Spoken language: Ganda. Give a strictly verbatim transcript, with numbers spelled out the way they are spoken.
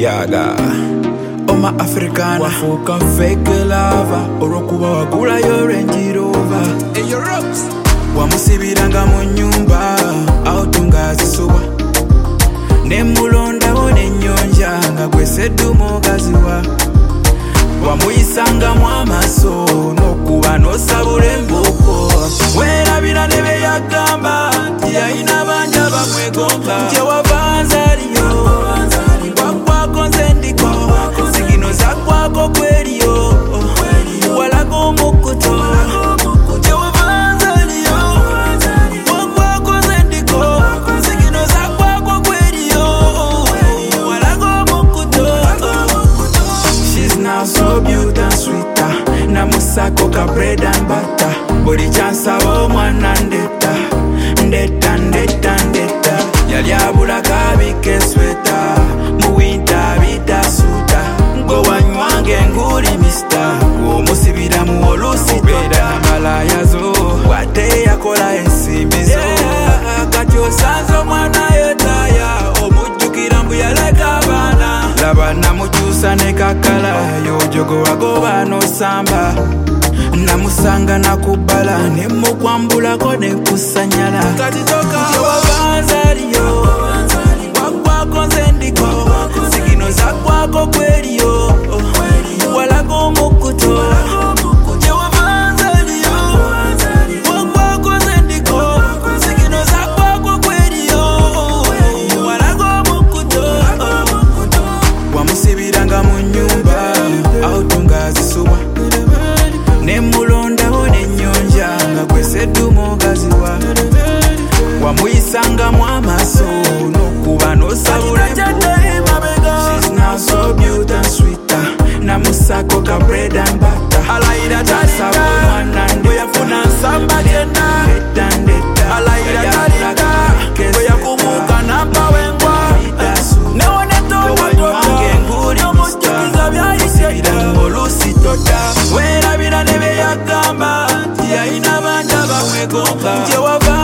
Yaga Oma Africana wafuka fake lava orokuba wagula yo Range Rover Eyo Rocks wamusibiranga mu nyumba autunga zisuwa nemulonda wone nyonja nga gweseddu mugaziwa wamuyisanga mu amaso n'okuba n'osabula embuko werabira ne be yagamba nti yalina banja bamwegomba nti wavanze aliyo wakwako nze ndiko zigino zakwako kweriyo walaga omukuto nti wavanze aliyo wakwako nze ndiko zigino zakwako kweriyo walaga omukuto. She's now so beautiful and sweeter namusako ka bread and butter buli kyansaba omwana ndetta ndetta ndetta ndetta yali abula kabike sweta mu winter bitasuuta ng'owanywange nguli mister ng'omusibira mu olusi beera malayazo wadde yakola ensimbi zo kati osanze omwana yetaya omujjukira mbu yaleka abaana laba namukyusa ne kakala yojogo wagoba n'osamba namusanga nakubala nemukwambulako nekusanyala kati toka wavanze aliyo wakwako nze ndiko zigino zakwako kweriyo walaga omukuto nti wavanze aliyo wakwako nze ndiko zigino zakwako kweriyo walaga omukuto wamusibiranga mu nyumba autunga zisuwa nemulondawo n'ennyonja nga gweseddu mugaziwa wamuyisanga mu amaso n'okuba n'osabula She's now so beautiful and sweeter namusako ka bread and butter alayira talinga bwe yafuna nsamba gyenna alayira talinga bwe yakumuka nampawo engwa newonetowanwange nguli n'omujjukiza byayisira olusi tota werabira ne be yagamba nti yalina banja bamwegomba nti